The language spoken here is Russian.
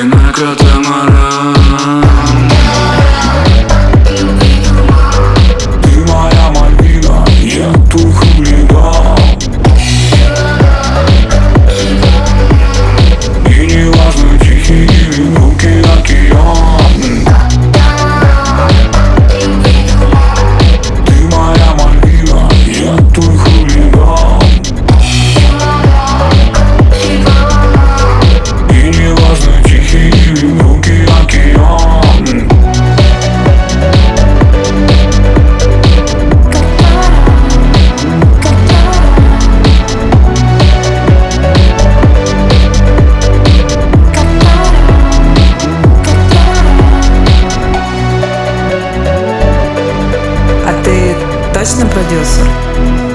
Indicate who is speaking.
Speaker 1: на катамаран.
Speaker 2: Ты моя Мальвина, я твой хулиган. И не важно, тихий или гулкий океан. Ты моя Мальвина, я твой хулиган. И не важно, тихий или гулкий океан.
Speaker 3: А ты точно продюсер?